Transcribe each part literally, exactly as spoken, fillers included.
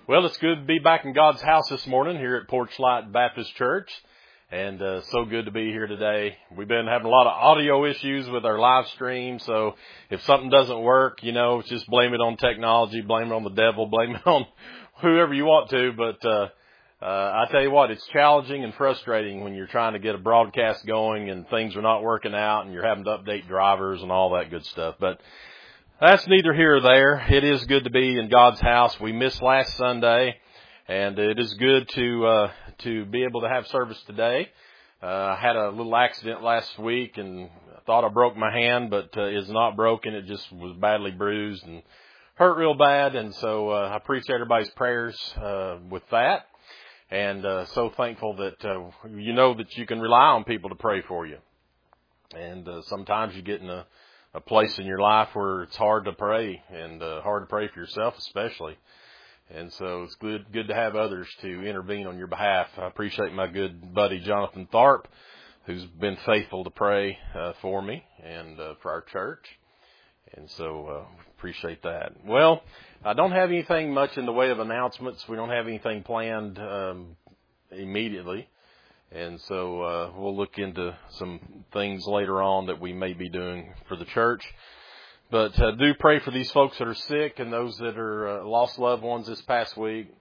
Well, it's good to be back in God's house this morning here at Porchlight Baptist Church. And uh, so good to be here today. We've been having a lot of audio issues with our live stream. So if something doesn't work, you know, just blame it on technology, blame it on the devil, blame it on whoever you want to. But uh, uh, I tell you what, it's challenging and frustrating when you're trying to get a broadcast going and things are not working out and you're having to update drivers and all that good stuff. But that's neither here or there. It is good to be in God's house. We missed last Sunday, and it is good to uh, to be able to have service today. Uh, I had a little accident last week, and I thought I broke my hand, but uh, it's not broken. It just was badly bruised and hurt real bad, and so uh, I appreciate everybody's prayers uh, with that, and uh, so thankful that uh, you know that you can rely on people to pray for you. And uh, sometimes you get in a a place in your life where it's hard to pray and uh, hard to pray for yourself especially. And so it's good good to have others to intervene on your behalf. I appreciate my good buddy Jonathan Tharp, who's been faithful to pray uh, for me and uh, for our church. And so uh, appreciate that. Well, I don't have anything much in the way of announcements. We don't have anything planned um, immediately. And so uh, we'll look into some things later on that we may be doing for the church. But uh, do pray for these folks that are sick and those that are uh, lost loved ones this past week.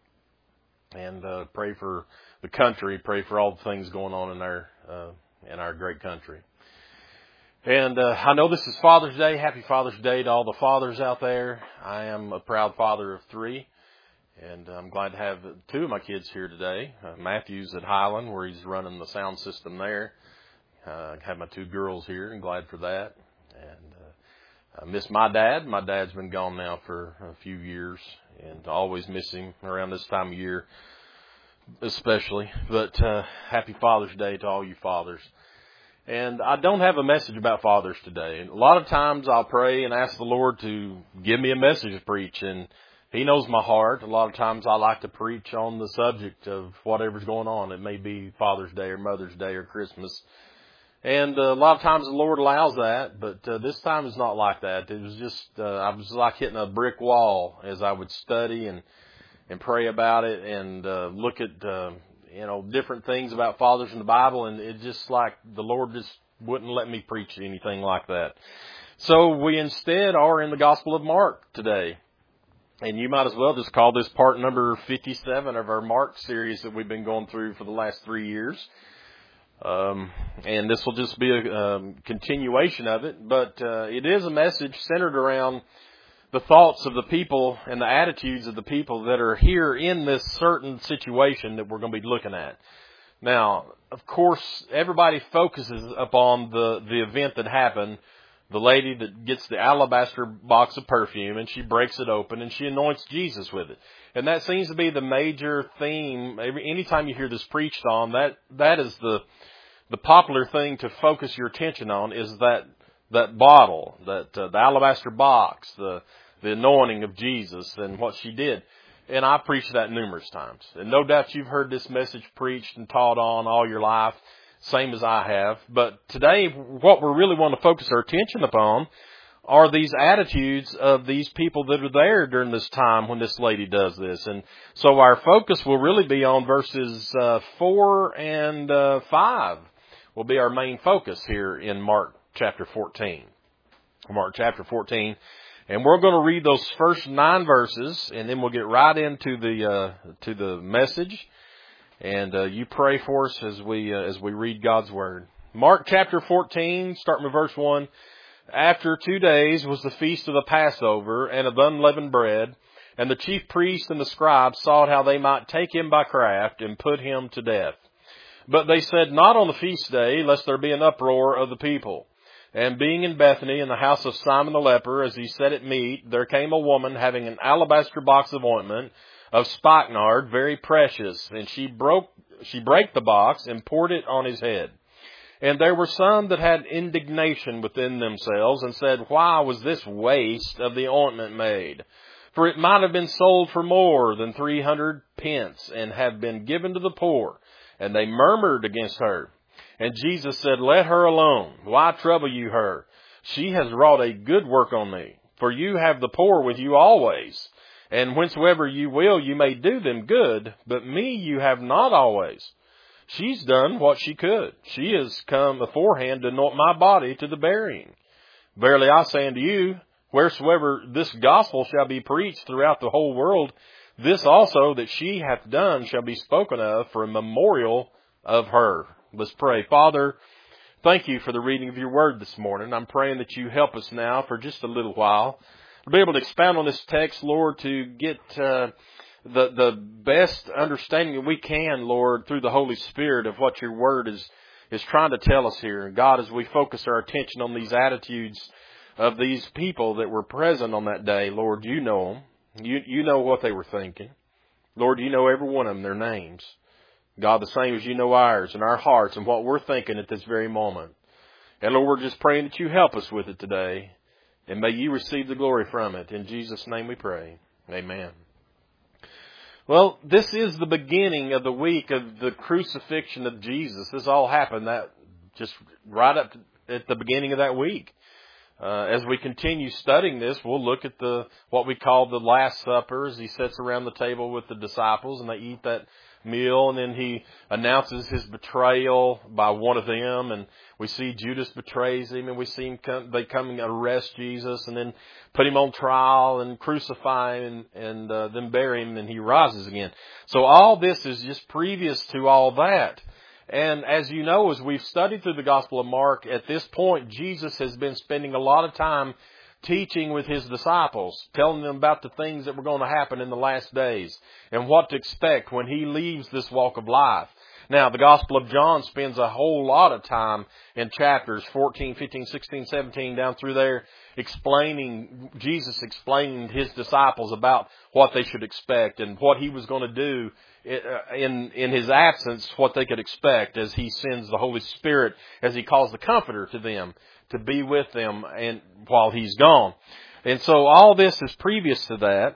And uh, pray for the country. Pray for all the things going on in our uh, in our great country. And uh, I know this is Father's Day. Happy Father's Day to all the fathers out there. I am a proud father of three. And I'm glad to have two of my kids here today. Uh, Matthew's at Highland, where he's running the sound system there. Uh, I have my two girls here, and glad for that. And uh, I miss my dad. My dad's been gone now for a few years, and I always miss him around this time of year, especially. But uh, happy Father's Day to all you fathers. And I don't have a message about fathers today. A lot of times I'll pray and ask the Lord to give me a message to preach, and He knows my heart. A lot of times I like to preach on the subject of whatever's going on. It may be Father's Day or Mother's Day or Christmas. And uh, a lot of times the Lord allows that, but uh, this time it's not like that. It was just, uh, I was like hitting a brick wall as I would study and, and pray about it and uh, look at, uh, you know, different things about fathers in the Bible. And it just like the Lord just wouldn't let me preach anything like that. So we instead are in the Gospel of Mark today. And you might as well just call this part number fifty-seven of our Mark series that we've been going through for the last three years. Um, and this will just be a um, continuation of it. But uh, it is a message centered around the thoughts of the people and the attitudes of the people that are here in this certain situation that we're going to be looking at. Now, of course, everybody focuses upon the, the event that happened. The lady that gets the alabaster box of perfume, and she breaks it open, and she anoints Jesus with it. And that seems to be the major theme. Every, anytime you hear this preached on, that that is the the popular thing to focus your attention on is that that bottle, that uh, the alabaster box, the the anointing of Jesus, and what she did. And I preached that numerous times. And no doubt you've heard this message preached and taught on all your life, same as I have. But today, what we really want to focus our attention upon are these attitudes of these people that are there during this time when this lady does this. And so our focus will really be on verses uh, four and uh, five will be our main focus here in Mark chapter fourteen. Mark chapter fourteen. And we're going to read those first nine verses, and then we'll get right into the uh, to the message. And uh, you pray for us as we uh, as we read God's Word. Mark chapter fourteen, starting with verse one. After two days was the feast of the Passover and of unleavened bread, and the chief priests and the scribes sought how they might take him by craft and put him to death. But they said, not on the feast day, lest there be an uproar of the people. And being in Bethany in the house of Simon the leper, as he sat at meat, there came a woman having an alabaster box of ointment of spikenard, very precious, and she broke, she brake the box and poured it on his head. And there were some that had indignation within themselves and said, why was this waste of the ointment made? For it might have been sold for more than three hundred pence and have been given to the poor. And they murmured against her. And Jesus said, let her alone. Why trouble you her? She has wrought a good work on me. For you have the poor with you always, And whensoever you will, you may do them good, but me you have not always. She's done what she could. She has come beforehand to anoint my body to the burying. Verily I say unto you, wheresoever this gospel shall be preached throughout the whole world, this also that she hath done shall be spoken of for a memorial of her. Let's pray. Father, thank you for the reading of your word this morning. I'm praying that you help us now for just a little while to be able to expound on this text, Lord, to get uh, the the best understanding that we can, Lord, through the Holy Spirit of what your word is is trying to tell us here. And God, as we focus our attention on these attitudes of these people that were present on that day, Lord, you know them. You, you know what they were thinking. Lord, you know every one of them, their names. God, the same as you know ours and our hearts and what we're thinking at this very moment. And Lord, we're just praying that you help us with it today. And may you receive the glory from it. In Jesus' name we pray. Amen. Well, this is the beginning of the week of the crucifixion of Jesus. This all happened that just right up at the beginning of that week. Uh, as we continue studying this, we'll look at the what we call the Last Supper, as he sits around the table with the disciples and they eat that meal, and then he announces his betrayal by one of them, and we see Judas betrays him, and we see him come, they come and arrest Jesus, and then put him on trial and crucify him, and, and uh, then bury him, and he rises again. So all this is just previous to all that. And as you know, as we've studied through the Gospel of Mark, at this point, Jesus has been spending a lot of time teaching with his disciples, telling them about the things that were going to happen in the last days and what to expect when he leaves this walk of life. Now, the Gospel of John spends a whole lot of time in chapters fourteen, fifteen, sixteen, seventeen, down through there, explaining, Jesus explaining to his disciples about what they should expect and what he was going to do in, in his absence, what they could expect as he sends the Holy Spirit, as he calls the Comforter to them, to be with them and while he's gone. And so all this is previous to that.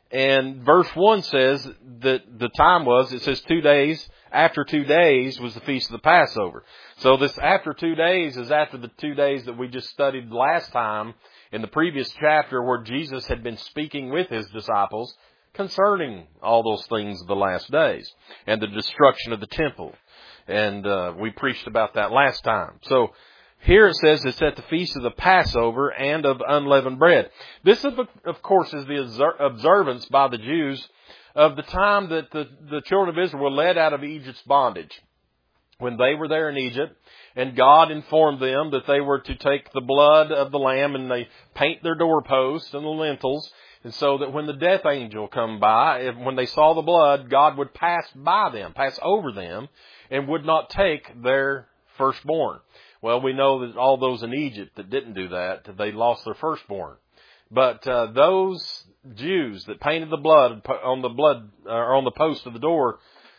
And verse one says that the time was, it says two days, after two days was the Feast of the Passover. So this after two days is after the two days that we just studied last time in the previous chapter, where Jesus had been speaking with his disciples concerning all those things of the last days and the destruction of the temple. And uh, we preached about that last time. So here it says it's at the Feast of the Passover and of unleavened bread. This, of, of course, is the observance by the Jews of the time that the, the children of Israel were led out of Egypt's bondage. When they were there in Egypt, and God informed them that they were to take the blood of the lamb and they paint their doorposts and the lintels, and so that when the death angel come by, when they saw the blood, God would pass by them, pass over them, and would not take their firstborn. Well, we know that all those in Egypt that didn't do that, they lost their firstborn. But uh, those Jews that painted the blood on the blood or on the post of the door,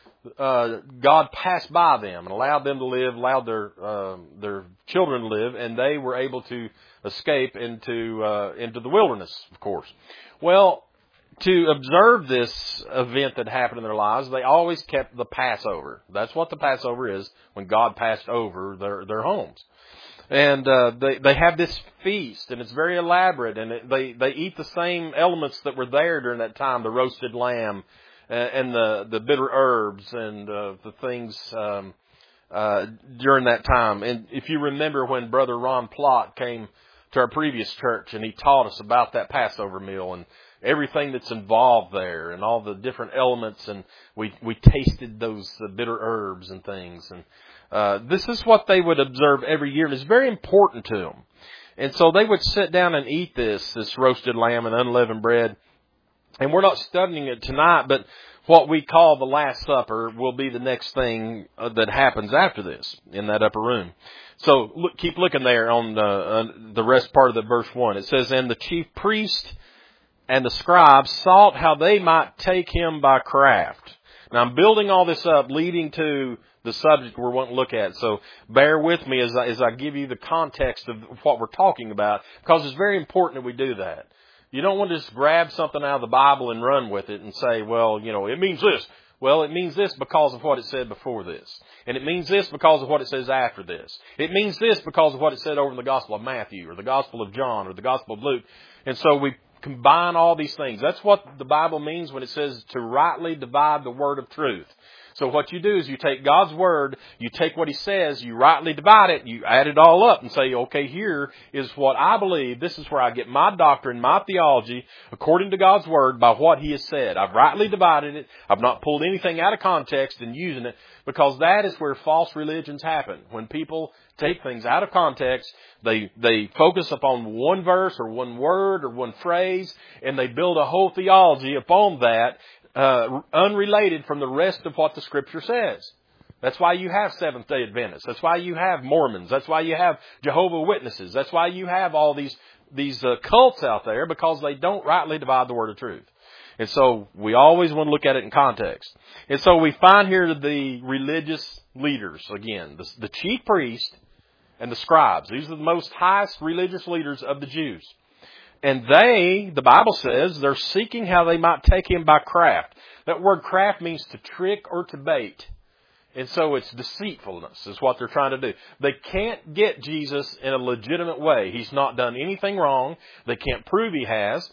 uh, God passed by them and allowed them to live, allowed their uh, their children to live, and they were able to escape into uh, into the wilderness, of course. Well, to observe this event that happened in their lives, they always kept the Passover. That's what the Passover is, when God passed over their, their homes. And uh, they, they have this feast, and it's very elaborate, and it, they, they eat the same elements that were there during that time, the roasted lamb and, and the, the bitter herbs and uh, the things um, uh, during that time. And if you remember when Brother Ron Plott came to our previous church, and he taught us about that Passover meal and everything that's involved there and all the different elements, and we we tasted those uh, bitter herbs and things. And uh, this is what they would observe every year, and it's very important to them. And so they would sit down and eat this, this roasted lamb and unleavened bread. And we're not studying it tonight, but what we call the Last Supper will be the next thing uh, that happens after this in that upper room. So look, keep looking there on the, uh, the rest part of the verse one. It says, "And the chief priest and the scribes sought how they might take him by craft." Now I'm building all this up, leading to the subject we're wanting to look at. So bear with me as I, as I give you the context of what we're talking about, because it's very important that we do that. You don't want to just grab something out of the Bible and run with it and say, well, you know, it means this. Well, it means this because of what it said before this. And it means this because of what it says after this. It means this because of what it said over in the Gospel of Matthew or the Gospel of John or the Gospel of Luke. And so we combine all these things. That's what the Bible means when it says to rightly divide the word of truth. So what you do is you take God's word, you take what He says, you rightly divide it, you add it all up and say, okay, here is what I believe. This is where I get my doctrine, my theology, according to God's word, by what He has said. I've rightly divided it. I've not pulled anything out of context and using it, because that is where false religions happen. When people take things out of context, they they focus upon one verse or one word or one phrase, and they build a whole theology upon that, Uh, unrelated from the rest of what the Scripture says. That's why you have Seventh-day Adventists. That's why you have Mormons. That's why you have Jehovah's Witnesses. That's why you have all these these uh, cults out there, because they don't rightly divide the word of truth. And so we always want to look at it in context. And so we find here the religious leaders, again, the, the chief priest and the scribes. These are the most highest religious leaders of the Jews. And they, the Bible says, they're seeking how they might take Him by craft. That word craft means to trick or to bait. And so it's deceitfulness is what they're trying to do. They can't get Jesus in a legitimate way. He's not done anything wrong. They can't prove He has.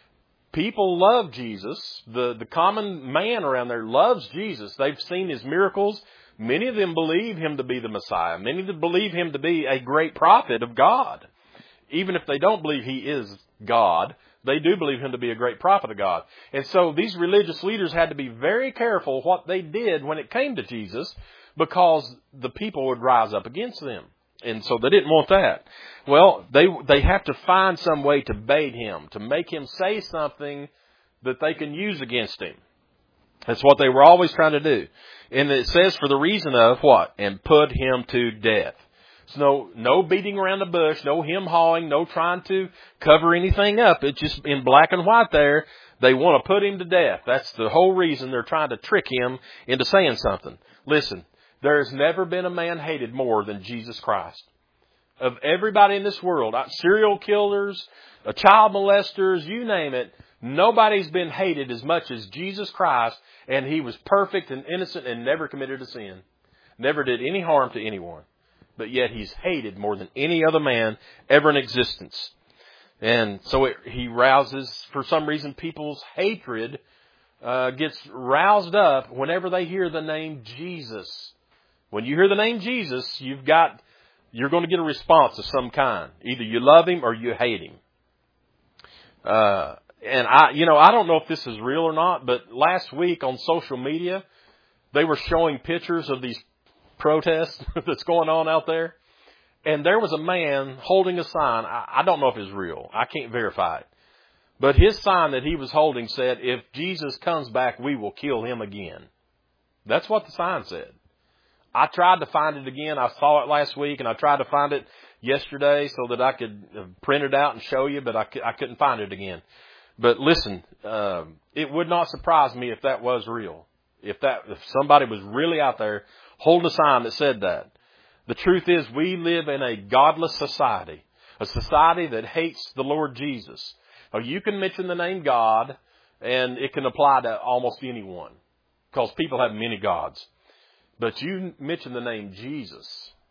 People love Jesus. The, the common man around there loves Jesus. They've seen His miracles. Many of them believe Him to be the Messiah. Many of them believe Him to be a great prophet of God. Even if they don't believe He is God, they do believe Him to be a great prophet of God. And so these religious leaders had to be very careful what they did when it came to Jesus, because the people would rise up against them. And so they didn't want that. Well, they they have to find some way to bait Him, to make Him say something that they can use against Him. That's what they were always trying to do. And it says for the reason of what? And put Him to death. So no, no beating around the bush, no hem-hawing, no trying to cover anything up. It's just in black and white there. They want to put Him to death. That's the whole reason they're trying to trick Him into saying something. Listen, there has never been a man hated more than Jesus Christ. Of everybody in this world, serial killers, child molesters, you name it, nobody's been hated as much as Jesus Christ, and He was perfect and innocent and never committed a sin. Never did any harm to anyone. But yet He's hated more than any other man ever in existence. And so it, He rouses, for some reason, people's hatred uh, gets roused up whenever they hear the name Jesus. When you hear the name Jesus, you've got, you're going to get a response of some kind. Either you love Him or you hate Him. Uh, and I, you know, I don't know if this is real or not, but last week on social media, they were showing pictures of these protest that's going on out there. And there was a man holding a sign. I, I don't know if it's real. I can't verify it. But his sign that he was holding said, if Jesus comes back, we will kill Him again. That's what the sign said. I tried to find it again. I saw it last week, and I tried to find it yesterday so that I could print it out and show you, but I, I couldn't find it again. But listen, uh, it would not surprise me if that was real. If that, if somebody was really out there holding a sign that said that. The truth is, we live in a godless society, a society that hates the Lord Jesus. Now, you can mention the name God, and it can apply to almost anyone, because people have many gods. But you mention the name Jesus,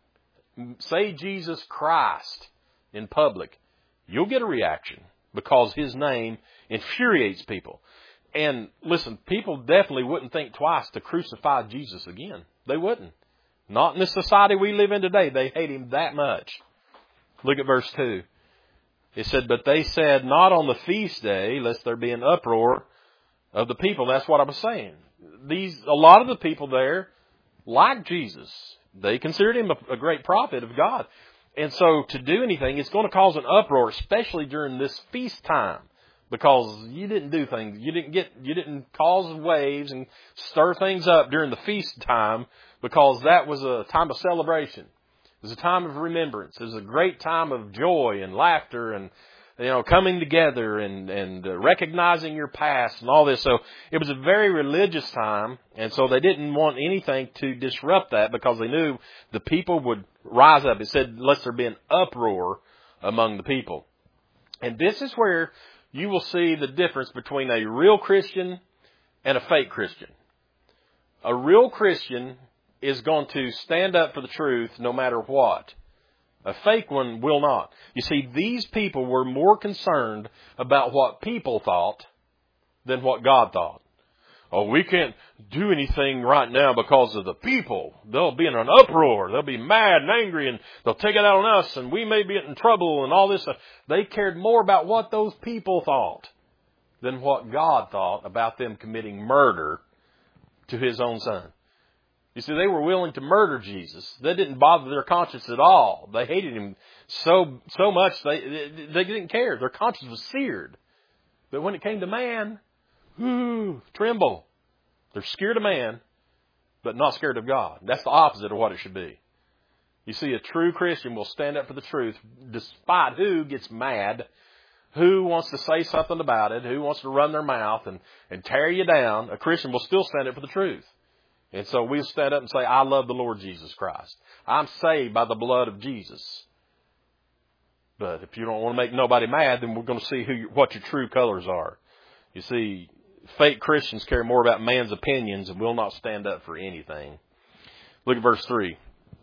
say Jesus Christ in public, you'll get a reaction, because His name infuriates people. And listen, people definitely wouldn't think twice to crucify Jesus again. They wouldn't. Not in the society we live in today. They hate Him that much. Look at verse two. It said, but they said, not on the feast day, lest there be an uproar of the people. That's what I was saying. These, a lot of the people there liked Jesus. They considered Him a, a great prophet of God. And so to do anything, it's going to cause an uproar, especially during this feast time. Because you didn't do things, you didn't get, you didn't cause waves and stir things up during the feast time, because that was a time of celebration. It was a time of remembrance. It was a great time of joy and laughter and, you know, coming together and, and uh, recognizing your past and all this. So it was a very religious time. And so they didn't want anything to disrupt that, because they knew the people would rise up. It said, lest there be an uproar among the people. And this is where you will see the difference between a real Christian and a fake Christian. A real Christian is going to stand up for the truth no matter what. A fake one will not. You see, these people were more concerned about what people thought than what God thought. Oh, we can't do anything right now because of the people. They'll be in an uproar. They'll be mad and angry, and they'll take it out on us, and we may be in trouble and all this. They cared more about what those people thought than what God thought about them committing murder to His own Son. You see, they were willing to murder Jesus. That didn't bother their conscience at all. They hated Him so so much they they didn't care. Their conscience was seared. But when it came to man, whoo, tremble. They're scared of man, but not scared of God. That's the opposite of what it should be. You see, a true Christian will stand up for the truth despite who gets mad, who wants to say something about it, who wants to run their mouth and, and tear you down. A Christian will still stand up for the truth. And so we'll stand up and say, I love the Lord Jesus Christ. I'm saved by the blood of Jesus. But if you don't want to make nobody mad, then we're going to see who you, what your true colors are. You see, fake Christians care more about man's opinions and will not stand up for anything. Look at verse three.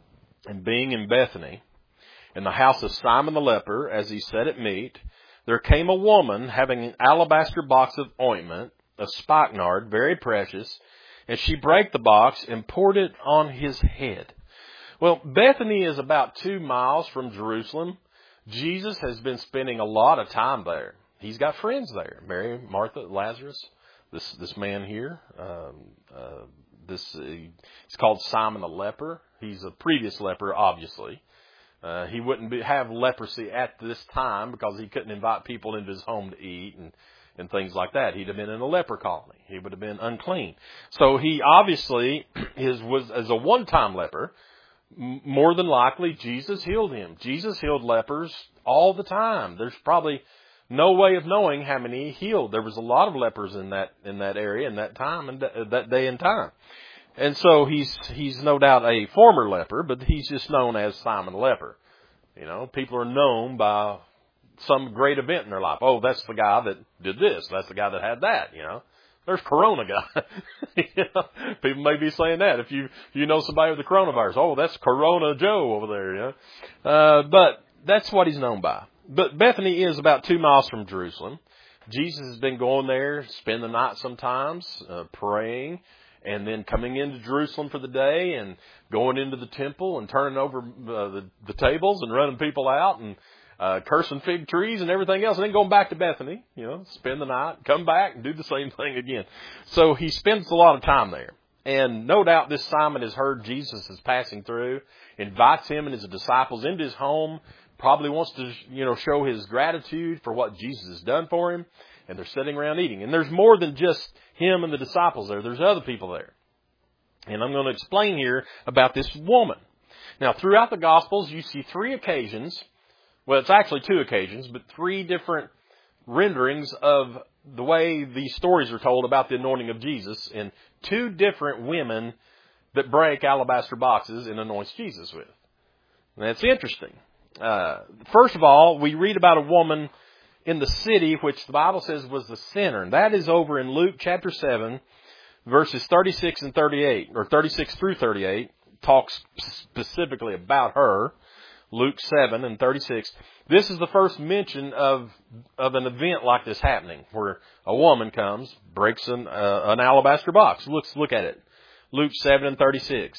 And being in Bethany, in the house of Simon the leper, as he sat at meat, there came a woman having an alabaster box of ointment, of spikenard, very precious, and she brake the box and poured it on his head. Well, Bethany is about two miles from Jerusalem. Jesus has been spending a lot of time there. He's got friends there. Mary, Martha, Lazarus, this this man here. Um, uh, this uh, he's called Simon the leper. He's a previous leper, obviously. Uh, he wouldn't be, have leprosy at this time because he couldn't invite people into his home to eat and and things like that. He'd have been in a leper colony. He would have been unclean. So he obviously is was as a one-time leper. M- more than likely, Jesus healed him. Jesus healed lepers all the time. There's probably no way of knowing how many he healed. There was a lot of lepers in that in that area in that time and th- that day and time. And so he's he's no doubt a former leper, but he's just known as Simon the leper. You know, people are known by some great event in their life. Oh, that's the guy that did this. That's the guy that had that, you know. There's Corona guy. You know, people may be saying that. If you you know somebody with the coronavirus, oh, that's Corona Joe over there, you know. Uh, but that's what he's known by. But Bethany is about two miles from Jerusalem. Jesus has been going there, spend the night sometimes, uh, praying, and then coming into Jerusalem for the day and going into the temple and turning over uh, the, the tables and running people out and Uh, cursing fig trees and everything else, and then going back to Bethany, you know, spend the night, come back and do the same thing again. So he spends a lot of time there. And no doubt this Simon has heard Jesus is passing through, invites him and his disciples into his home, probably wants to, you know, show his gratitude for what Jesus has done for him, and they're sitting around eating. And there's more than just him and the disciples there. There's other people there. And I'm going to explain here about this woman. Now, throughout the Gospels, you see three occasions. Well, it's actually two occasions, but three different renderings of the way these stories are told about the anointing of Jesus, and two different women that break alabaster boxes and anoints Jesus with. And that's interesting. Uh, first of all, we read about a woman in the city, which the Bible says was the sinner. And that is over in Luke chapter seven, verses thirty-six and thirty-eight, or thirty-six through thirty-eight, talks specifically about her. Luke seven and thirty-six. This is the first mention of of an event like this happening, where a woman comes, breaks an, uh, an alabaster box. Let's look at it. Luke seven and thirty-six.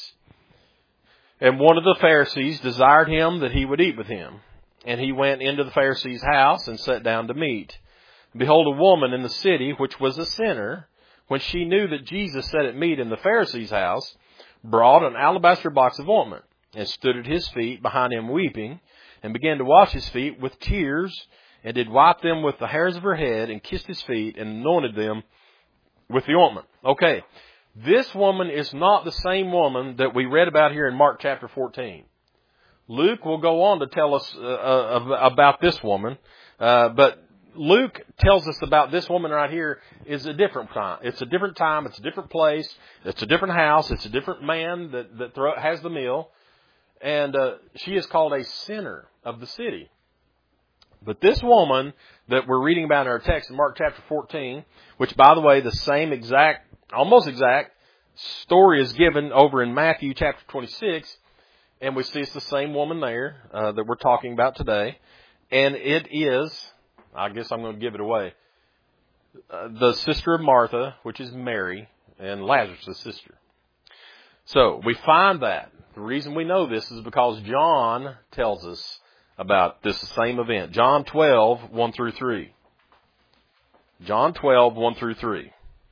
And one of the Pharisees desired him that he would eat with him. And he went into the Pharisee's house and sat down to meat. Behold, a woman in the city, which was a sinner, when she knew that Jesus sat at meat in the Pharisee's house, brought an alabaster box of ointment, and stood at his feet behind him weeping, and began to wash his feet with tears, and did wipe them with the hairs of her head, and kissed his feet, and anointed them with the ointment. Okay, this woman is not the same woman that we read about here in Mark chapter fourteen. Luke will go on to tell us uh, uh, about this woman, uh, but Luke tells us about this woman right here is a different time. It's a different time. It's a different place. It's a different house. It's a different man that, that throw, has the meal. And uh, she is called a sinner of the city. But this woman that we're reading about in our text in Mark chapter fourteen, which, by the way, the same exact, almost exact story is given over in Matthew chapter twenty-six. and we see it's the same woman there uh, that we're talking about today. And it is, I guess I'm going to give it away, uh, the sister of Martha, which is Mary, and Lazarus' sister. So we find that. The reason we know this is because John tells us about this same event. John twelve, one through three. John twelve, one through three. It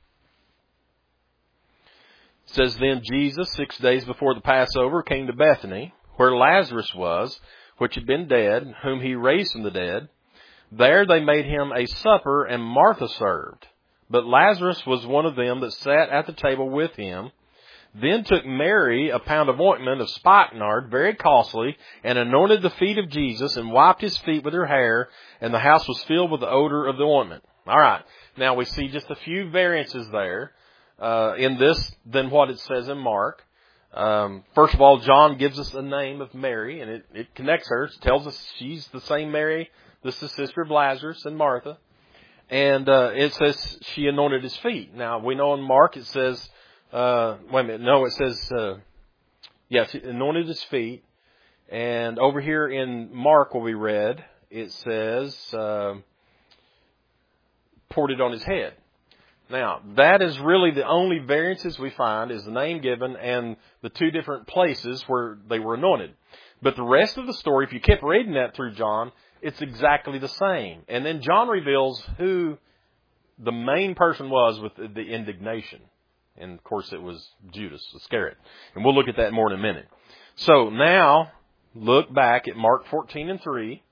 says, Then Jesus, six days before the Passover, came to Bethany, where Lazarus was, which had been dead, whom he raised from the dead. There they made him a supper, and Martha served. But Lazarus was one of them that sat at the table with him. Then took Mary a pound of ointment of spikenard, very costly, and anointed the feet of Jesus, and wiped his feet with her hair, and the house was filled with the odor of the ointment. All right. Now we see just a few variances there uh, in this than what it says in Mark. Um, first of all, John gives us a name of Mary, and it, it connects her. It tells us she's the same Mary. This is the sister of Lazarus and Martha. And uh, it says she anointed his feet. Now, we know in Mark it says, uh, wait a minute, no, it says, uh, yes, he anointed his feet. And over here in Mark, what we read, it says, uh, poured it on his head. Now, that is really the only variances we find is the name given and the two different places where they were anointed. But the rest of the story, if you kept reading that through John, it's exactly the same. And then John reveals who the main person was with the indignation. And, of course, it was Judas Iscariot. And we'll look at that more in a minute. So now, look back at Mark fourteen and three.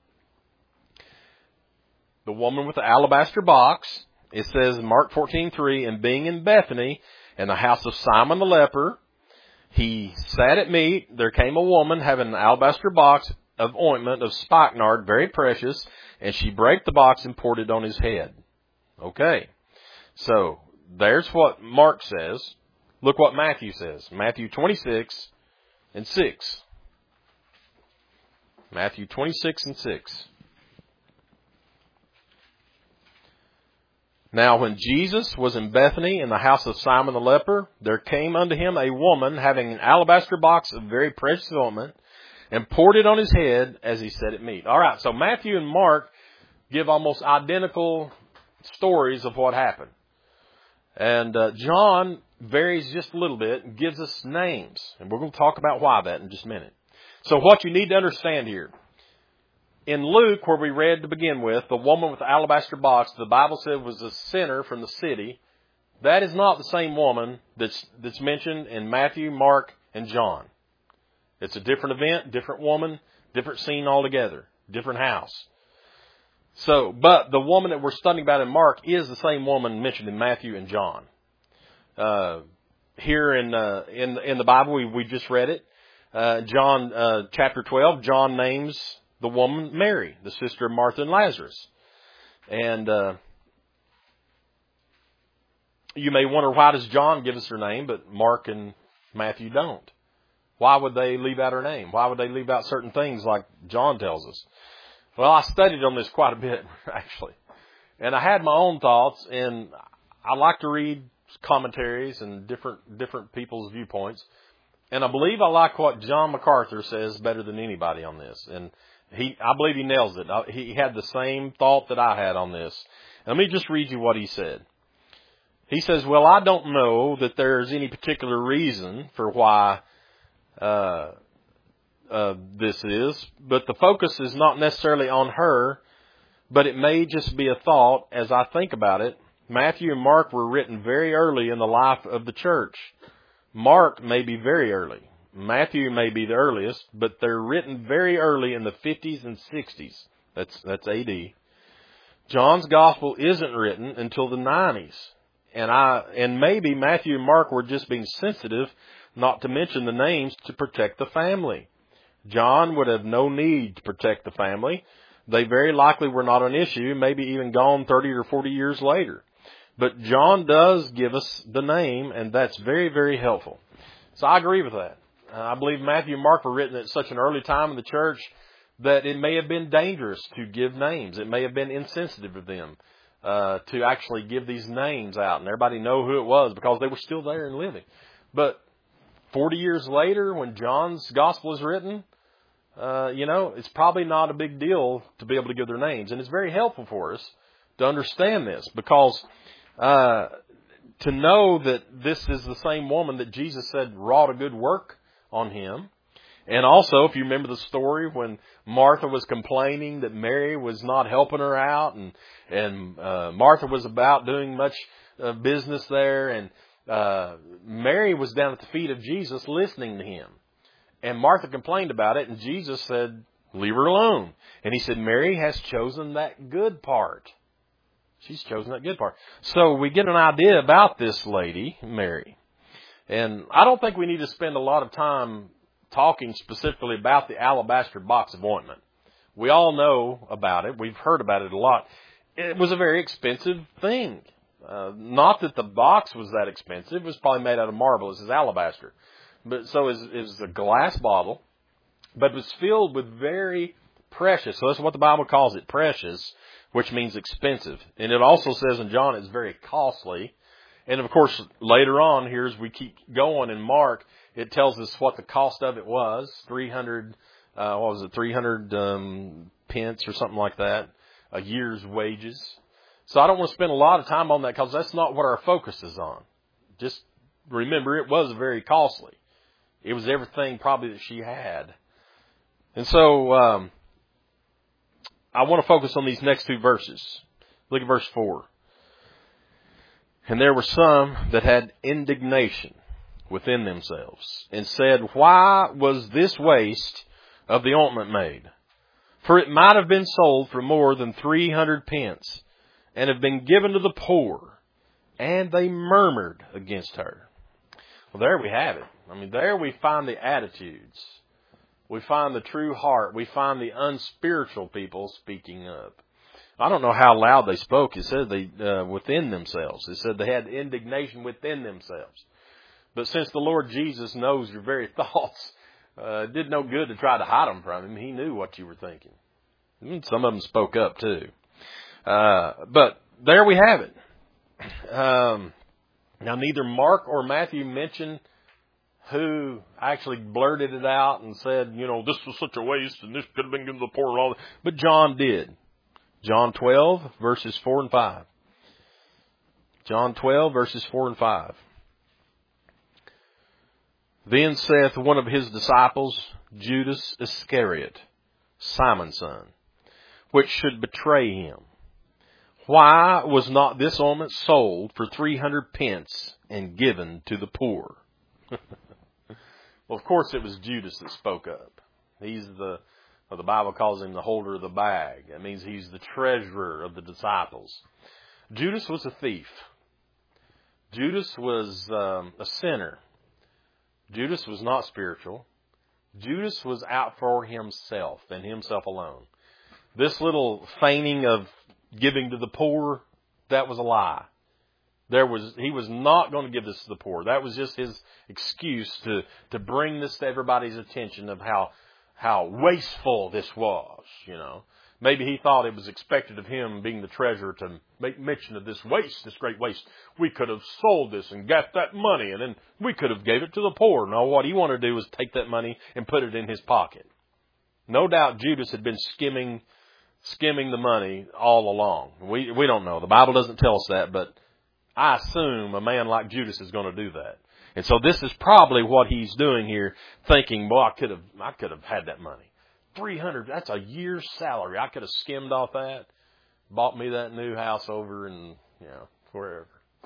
The woman with the alabaster box. It says in Mark fourteen three, And being in Bethany, in the house of Simon the leper, he sat at meat. There came a woman having an alabaster box of ointment of spikenard, very precious, and she brake the box and poured it on his head. Okay. So, there's what Mark says. Look what Matthew says. Matthew twenty-six and six. Matthew twenty-six and six. Now when Jesus was in Bethany in the house of Simon the leper, there came unto him a woman having an alabaster box of very precious ointment, and poured it on his head as he sat at meat. All right, so Matthew and Mark give almost identical stories of what happened. And uh, John varies just a little bit and gives us names. And we're going to talk about why that in just a minute. So what you need to understand here, in Luke, where we read to begin with, the woman with the alabaster box, the Bible said was a sinner from the city. That is not the same woman that's that's mentioned in Matthew, Mark, and John. It's a different event, different woman, different scene altogether, different house. So, but the woman that we're studying about in Mark is the same woman mentioned in Matthew and John. Uh, here in uh, in in the Bible, we we just read it. Uh, John uh, chapter twelve. John names the woman Mary, the sister of Martha and Lazarus. And uh, you may wonder, why does John give us her name, but Mark and Matthew don't? Why would they leave out her name? Why would they leave out certain things like John tells us? Well, I studied on this quite a bit, actually. And I had my own thoughts, and I like to read commentaries and different different people's viewpoints. And I believe I like what John MacArthur says better than anybody on this. And He, I believe he nails it. He had the same thought that I had on this. Let me just read you what he said. He says, well, I don't know that there's any particular reason for why uh, uh, this is, but the focus is not necessarily on her, but it may just be a thought as I think about it. Matthew and Mark were written very early in the life of the church. Mark may be very early. Matthew may be the earliest, but they're written very early in the fifties and sixties. That's that's A D. John's gospel isn't written until the nineties. And I and maybe Matthew and Mark were just being sensitive not to mention the names to protect the family. John would have no need to protect the family. They very likely were not an issue, maybe even gone thirty or forty years later. But John does give us the name, and that's very, very helpful. So I agree with that. Uh, I believe Matthew and Mark were written at such an early time in the church that it may have been dangerous to give names. It may have been insensitive of them uh, to actually give these names out and everybody know who it was because they were still there and living. But forty years later, when John's gospel is written, uh, you know, it's probably not a big deal to be able to give their names. And it's very helpful for us to understand this, because uh, to know that this is the same woman that Jesus said wrought a good work on him. And also, if you remember the story when Martha was complaining that Mary was not helping her out, and and uh, Martha was about doing much uh, business there, and uh, Mary was down at the feet of Jesus listening to him. And Martha complained about it, and Jesus said, leave her alone. And he said, Mary has chosen that good part. She's chosen that good part. So we get an idea about this lady, Mary. And I don't think we need to spend a lot of time talking specifically about the alabaster box of ointment. We all know about it. We've heard about it a lot. It was a very expensive thing. Uh, not that the box was that expensive. It was probably made out of marble. This is alabaster. But so it was, it was a glass bottle, but it was filled with very precious. So that's what the Bible calls it, precious, which means expensive. And it also says in John it's very costly. And of course, later on here as we keep going in Mark, it tells us what the cost of it was, three hundred, uh, what was it, three hundred um, pence or something like that, a year's wages. So I don't want to spend a lot of time on that because that's not what our focus is on. Just remember, it was very costly. It was everything probably that she had. And so um, I want to focus on these next two verses. Look at verse four. And there were some that had indignation within themselves, and said, why was this waste of the ointment made? For it might have been sold for more than three hundred pence, and have been given to the poor. And they murmured against her. Well, there we have it. I mean, there we find the attitudes. We find the true heart. We find the unspiritual people speaking up. I don't know how loud they spoke. It said they uh, within themselves. It said they had indignation within themselves. But since the Lord Jesus knows your very thoughts, uh, it did no good to try to hide them from him. He knew what you were thinking. And some of them spoke up too. Uh, but there we have it. Um, now, neither Mark or Matthew mention who actually blurted it out and said, you know, this was such a waste and this could have been given to the poor and all that. But John did. John twelve, verses four and five. John twelve, verses four and five. Then saith one of his disciples, Judas Iscariot, Simon's son, which should betray him. Why was not this ointment sold for three hundred pence and given to the poor? Well, of course it was Judas that spoke up. He's the, or the Bible calls him the holder of the bag. That means he's the treasurer of the disciples. Judas was a thief. Judas was um, a sinner. Judas was not spiritual. Judas was out for himself and himself alone. This little feigning of giving to the poor, that was a lie. There was, he was not going to give this to the poor. That was just his excuse to, to bring this to everybody's attention of how, how wasteful this was, you know. Maybe he thought it was expected of him, being the treasurer, to make mention of this waste, this great waste. We could have sold this and got that money, and then we could have gave it to the poor. No, what he wanted to do was take that money and put it in his pocket. No doubt Judas had been skimming, skimming the money all along. We, we don't know. The Bible doesn't tell us that, but I assume a man like Judas is going to do that. And so this is probably what he's doing here, thinking, boy, I could have, I could have had that money. three hundred, that's a year's salary. I could have skimmed off that, bought me that new house over in, you know, wherever.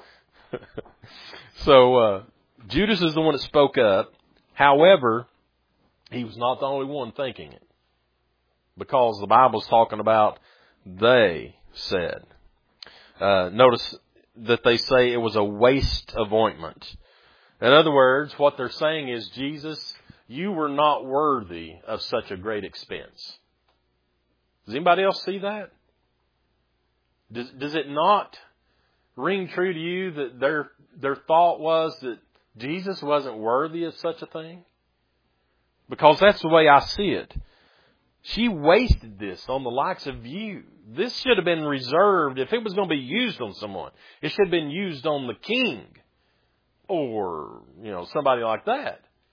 so, uh, Judas is the one that spoke up. However, he was not the only one thinking it. Because the Bible's talking about they said. Uh, notice that they say it was a waste of ointment. In other words, what they're saying is, Jesus, you were not worthy of such a great expense. Does anybody else see that? Does, does it not ring true to you that their, their thought was that Jesus wasn't worthy of such a thing? Because that's the way I see it. She wasted this on the likes of you. This should have been reserved, if it was going to be used on someone, it should have been used on the king or, you know, somebody like that.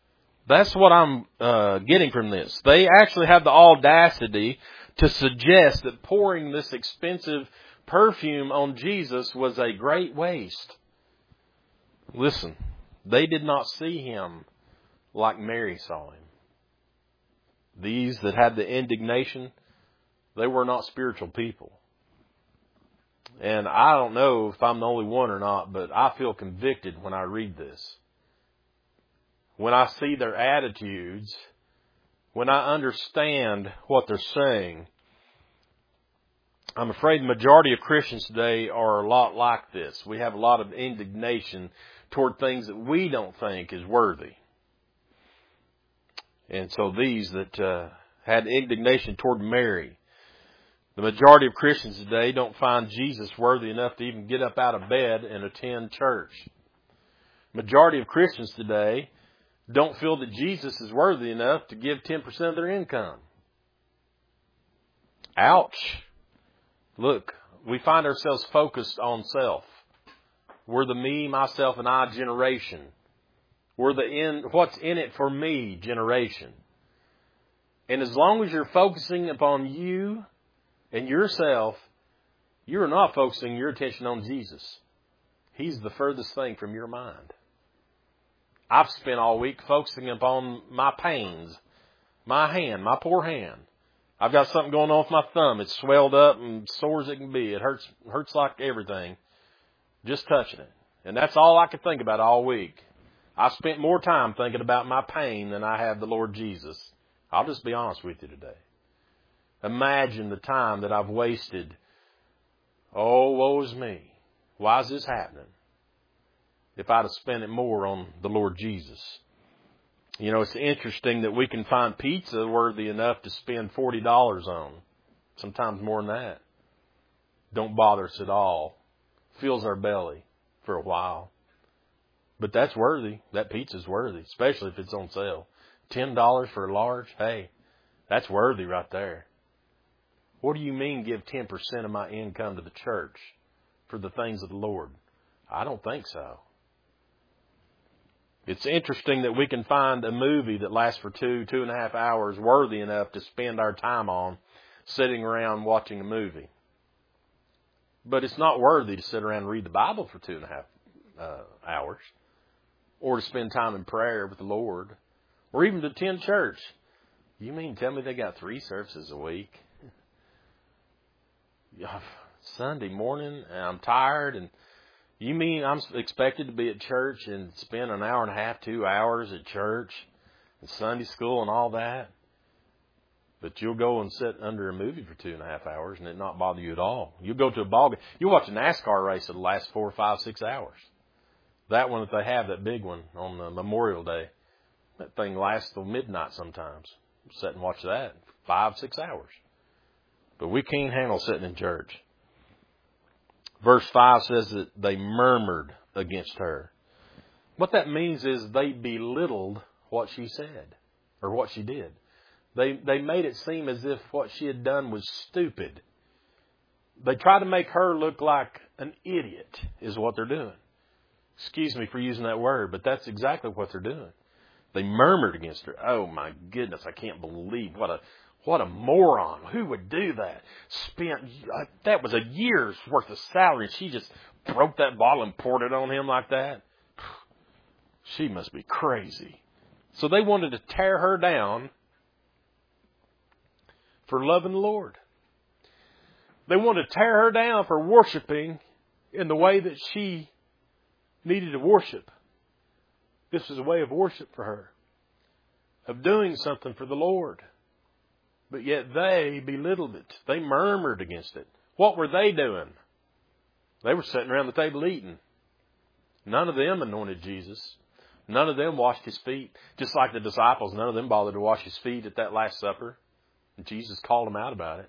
That's what I'm uh, getting from this. They actually have the audacity to suggest that pouring this expensive perfume on Jesus was a great waste. Listen, they did not see him like Mary saw him. These that had the indignation, they were not spiritual people. And I don't know if I'm the only one or not, but I feel convicted when I read this. When I see their attitudes, when I understand what they're saying, I'm afraid the majority of Christians today are a lot like this. We have a lot of indignation toward things that we don't think is worthy. And so these that uh, had indignation toward Mary, the majority of Christians today don't find Jesus worthy enough to even get up out of bed and attend church. Majority of Christians today don't feel that Jesus is worthy enough to give ten percent of their income. Ouch. Look, we find ourselves focused on self. We're the me, myself, and I generation. We're the in, what's in it for me generation. And as long as you're focusing upon you and yourself, you're not focusing your attention on Jesus. He's the furthest thing from your mind. I've spent all week focusing upon my pains, my hand, my poor hand. I've got something going on with my thumb. It's swelled up and sore as it can be. It hurts, hurts like everything. Just touching it. And that's all I could think about all week. I spent more time thinking about my pain than I have the Lord Jesus. I'll just be honest with you today. Imagine the time that I've wasted. Oh, woe is me. Why is this happening? If I'd have spent it more on the Lord Jesus. You know, it's interesting that we can find pizza worthy enough to spend forty dollars on. Sometimes more than that. Don't bother us at all. Fills our belly for a while. But that's worthy. That pizza's worthy, especially if it's on sale. ten dollars for a large? Hey, that's worthy right there. What do you mean give ten percent of my income to the church for the things of the Lord? I don't think so. It's interesting that we can find a movie that lasts for two, two and a half hours worthy enough to spend our time on sitting around watching a movie. But it's not worthy to sit around and read the Bible for two and a half uh, hours or to spend time in prayer with the Lord or even to attend church. You mean tell me they got three services a week? Sunday morning and I'm tired and you mean I'm expected to be at church and spend an hour and a half, two hours at church and Sunday school and all that? But you'll go and sit under a movie for two and a half hours and it not bother you at all. You'll go to a ball game. You'll watch a NASCAR race that'll last four, five, six hours. That one that they have, that big one on the Memorial Day, that thing lasts till midnight sometimes. Sit and watch that five, six hours. But we can't handle sitting in church. Verse five says that they murmured against her. What that means is they belittled what she said or what she did. They they made it seem as if what she had done was stupid. They tried to make her look like an idiot is what they're doing. Excuse me for using that word, but that's exactly what they're doing. They murmured against her. Oh my goodness, I can't believe what a What a moron. Who would do that? Spent, uh, that was a year's worth of salary. And she just broke that bottle and poured it on him like that. She must be crazy. So they wanted to tear her down for loving the Lord. They wanted to tear her down for worshiping in the way that she needed to worship. This was a way of worship for her. Of doing something for the Lord. But yet they belittled it. They murmured against it. What were they doing? They were sitting around the table eating. None of them anointed Jesus. None of them washed his feet. Just like the disciples, none of them bothered to wash his feet at that Last Supper. And Jesus called them out about it.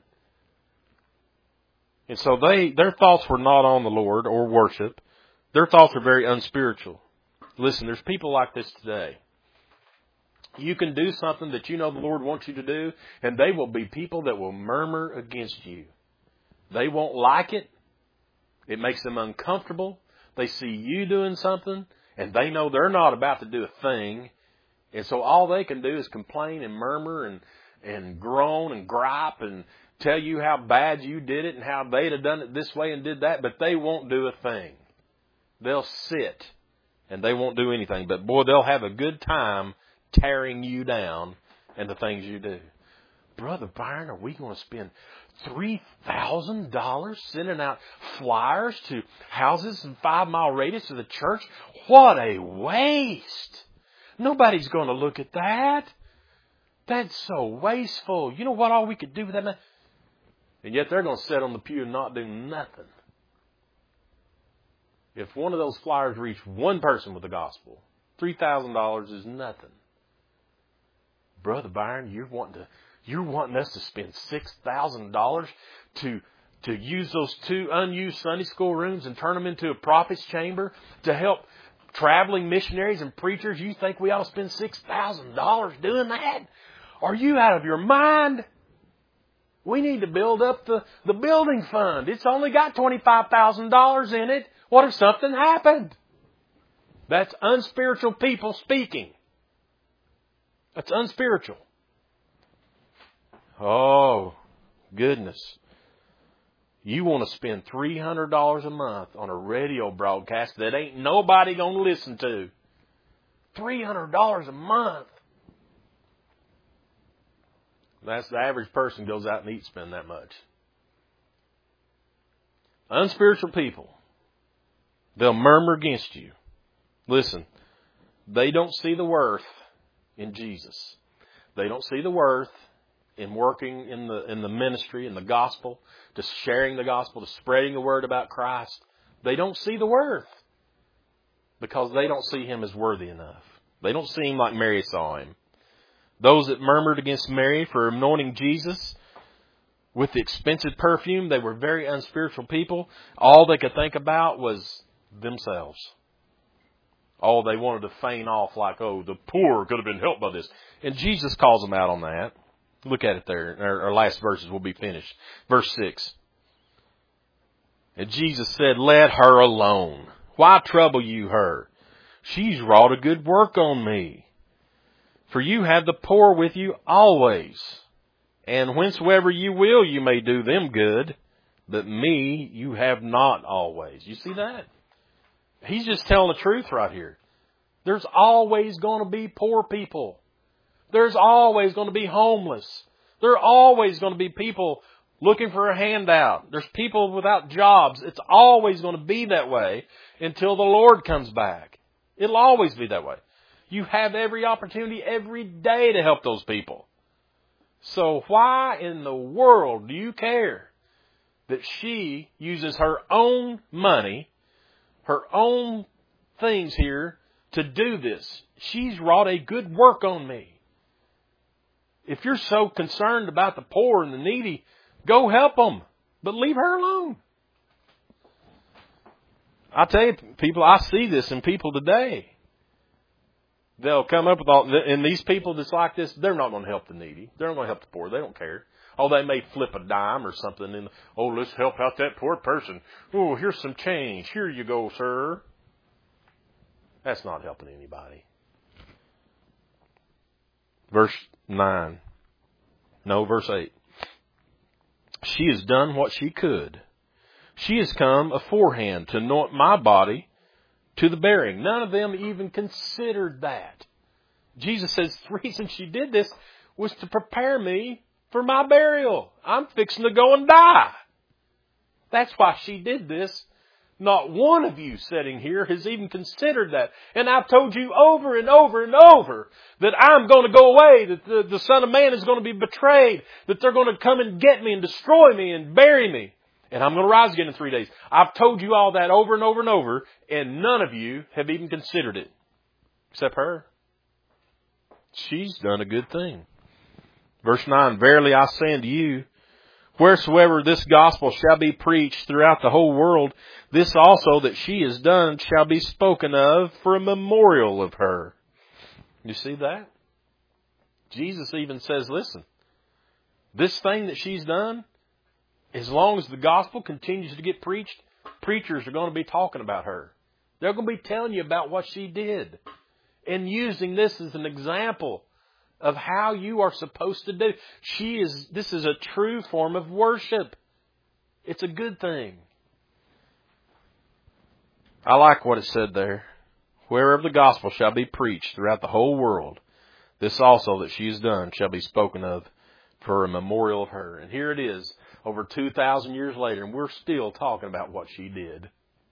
And so they, their thoughts were not on the Lord or worship. Their thoughts are very unspiritual. Listen, there's people like this today. You can do something that you know the Lord wants you to do, and they will be people that will murmur against you. They won't like it. It makes them uncomfortable. They see you doing something, and they know they're not about to do a thing And so all they can do is complain and murmur and, and groan and gripe and tell you how bad you did it and how they'd have done it this way and did that, but they won't do a thing. They'll sit and they won't do anything. But boy, they'll have a good time tearing you down and the things you do. Brother Byron, are we going to spend three thousand dollars sending out flyers to houses in five mile radius of the church? What a waste. Nobody's going to look at that. That's so wasteful. You know what all we could do with that? And yet they're going to sit on the pew and not do nothing. If one of those flyers reached one person with the gospel, three thousand dollars is nothing. Brother Byron, you're wanting to, you're wanting us to spend six thousand dollars to, to use those two unused Sunday school rooms and turn them into a prophet's chamber to help traveling missionaries and preachers? You think we ought to spend six thousand dollars doing that? Are you out of your mind? We need to build up the, the building fund. It's only got twenty-five thousand dollars in it. What if something happened? That's unspiritual people speaking. That's unspiritual. Oh, goodness. You want to spend three hundred dollars a month on a radio broadcast that ain't nobody going to listen to. three hundred dollars a month. That's the average person goes out and eats spend that much. Unspiritual people. They'll murmur against you. Listen, they don't see the worth in Jesus. They don't see the worth in working in the in the ministry, in the gospel, to sharing the gospel, to spreading the word about Christ. They don't see the worth because they don't see Him as worthy enough. They don't see Him like Mary saw Him. Those that murmured against Mary for anointing Jesus with the expensive perfume, they were very unspiritual people. All they could think about was themselves. Oh, they wanted to feign off like, oh, the poor could have been helped by this. And Jesus calls them out on that. Look at it there. Our, our last verses will be finished. Verse six. And Jesus said, let her alone. Why trouble you her? She's wrought a good work on me. For you have the poor with you always. And whensoever you will, you may do them good. But me you have not always. You see that? He's just telling the truth right here. There's always going to be poor people. There's always going to be homeless. There are always going to be people looking for a handout. There's people without jobs. It's always going to be that way until the Lord comes back. It'll always be that way. You have every opportunity every day to help those people. So why in the world do you care that she uses her own money, her own things here to do this? She's wrought a good work on me. If you're so concerned about the poor and the needy, go help them. But leave her alone. I tell you, people, I see this in people today. They'll come up with all, and these people that's like this, they're not going to help the needy. They're not going to help the poor. They don't care. Oh, they may flip a dime or something. And, oh, let's help out that poor person. Oh, here's some change. Here you go, sir. That's not helping anybody. Verse nine. No, verse eight. She has done what she could. She has come aforehand to anoint my body to the burying. None of them even considered that. Jesus says the reason she did this was to prepare me for my burial. I'm fixing to go and die. That's why she did this. Not one of you sitting here has even considered that. And I've told you over and over and over that I'm going to go away, that the, the Son of Man is going to be betrayed, that they're going to come and get me and destroy me and bury me. And I'm going to rise again in three days. I've told you all that over and over and over, and none of you have even considered it. Except her. She's done a good thing. Verse nine, verily I say unto you, wheresoever this gospel shall be preached throughout the whole world, this also that she has done shall be spoken of for a memorial of her. You see that? Jesus even says, listen, this thing that she's done, as long as the gospel continues to get preached, preachers are going to be talking about her. They're going to be telling you about what she did. and using this as an example of how you are supposed to do. She is, this is a true form of worship. It's a good thing. I like what it said there. Wherever the gospel shall be preached throughout the whole world, this also that she has done shall be spoken of for a memorial of her. And here it is, over two thousand years later, and we're still talking about what she did.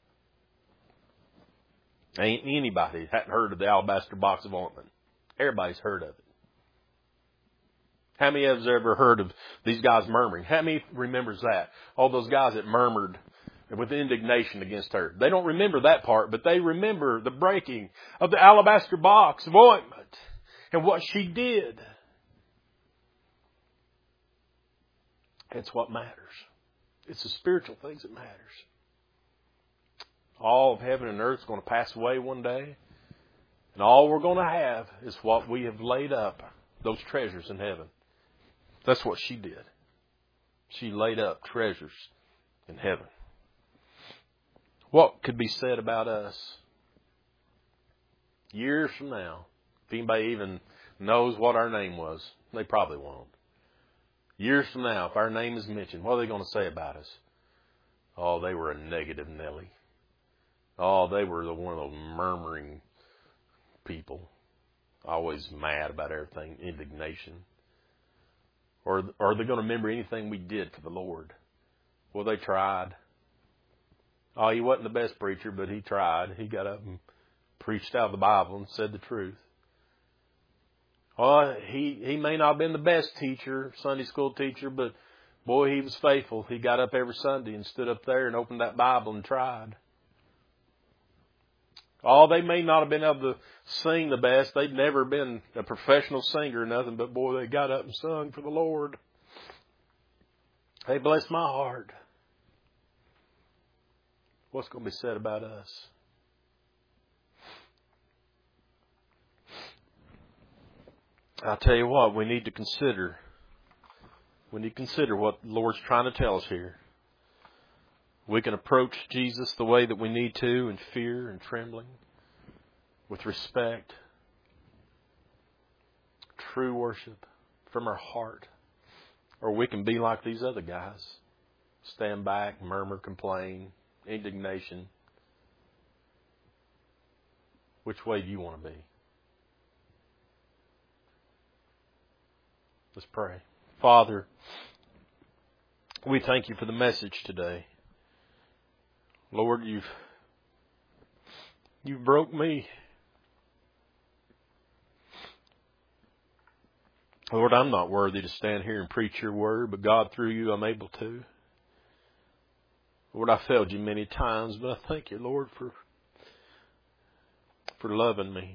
Ain't anybody hadn't heard of the alabaster box of ointment. Everybody's heard of it. How many of us ever heard of these guys murmuring? How many remembers that? All those guys that murmured with indignation against her. They don't remember that part, but they remember the breaking of the alabaster box of ointment and what she did. It's what matters. It's the spiritual things that matters. All of heaven and earth is going to pass away one day. And all we're going to have is what we have laid up, those treasures in heaven. That's what she did. She laid up treasures in heaven. What could be said about us years from now? If anybody even knows what our name was, they probably won't. Years from now, if our name is mentioned, what are they going to say about us? Oh, they were a negative Nelly. Oh, they were the one of those murmuring people. Always mad about everything, indignation. Or are they going to remember anything we did for the Lord? Well, they tried. Oh, he wasn't the best preacher, but he tried. He got up and preached out of the Bible and said the truth. Oh, he, he may not have been the best teacher, Sunday school teacher, but boy, he was faithful. He got up every Sunday and stood up there and opened that Bible and tried. Oh, they may not have been able to sing the best. They'd never been a professional singer or nothing, but boy, they got up and sung for the Lord. Hey, bless my heart. What's going to be said about us? I'll tell you what, we need to consider. We need to consider what the Lord's trying to tell us here. We can approach Jesus the way that we need to, in fear and trembling, with respect, true worship from our heart. Or we can be like these other guys. Stand back, murmur, complain, indignation. Which way do you want to be? Let's pray. Father, we thank you for the message today. Lord, you've you've broke me. Lord, I'm not worthy to stand here and preach your word, but God, through you, I'm able to. Lord, I failed you many times, but I thank you, Lord, for for loving me.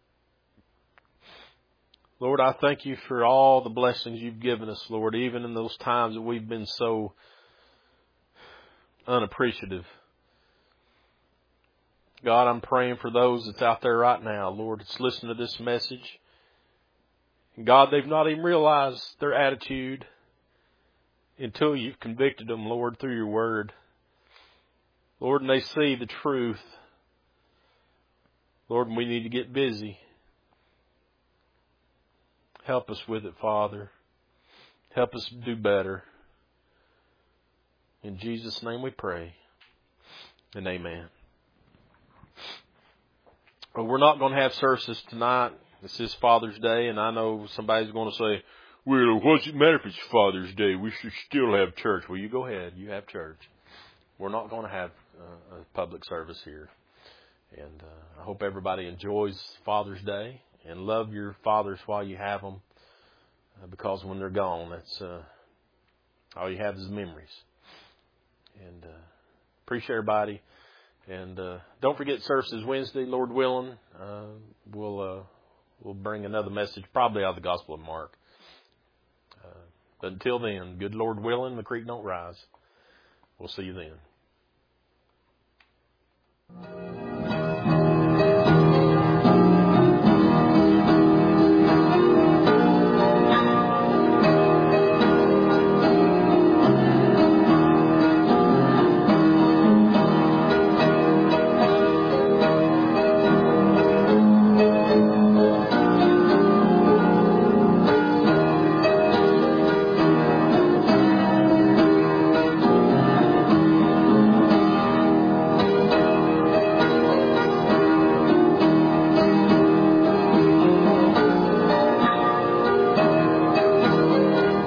Lord, I thank you for all the blessings you've given us, Lord, even in those times that we've been so unappreciative. God, I'm praying for those that's out there right now, Lord, that's listening to this message. God, they've not even realized their attitude until you've convicted them, Lord, through your word. Lord, and they see the truth. Lord, we need to get busy. Help us with it, Father. Help us do better. In Jesus' name we pray. And amen. Well, we're not going to have services tonight. This is Father's Day, and I know somebody's going to say, well, what's it matter if it's Father's Day? We should still have church. Well, you go ahead. You have church. We're not going to have uh, a public service here. And uh, I hope everybody enjoys Father's Day and love your fathers while you have them. Uh, because when they're gone, that's uh, all you have is memories. And uh, appreciate everybody. And uh, don't forget services Wednesday, Lord willing. Uh, we'll uh, we'll bring another message, probably out of the Gospel of Mark. Uh, but until then, good Lord willing, the creek don't rise. We'll see you then.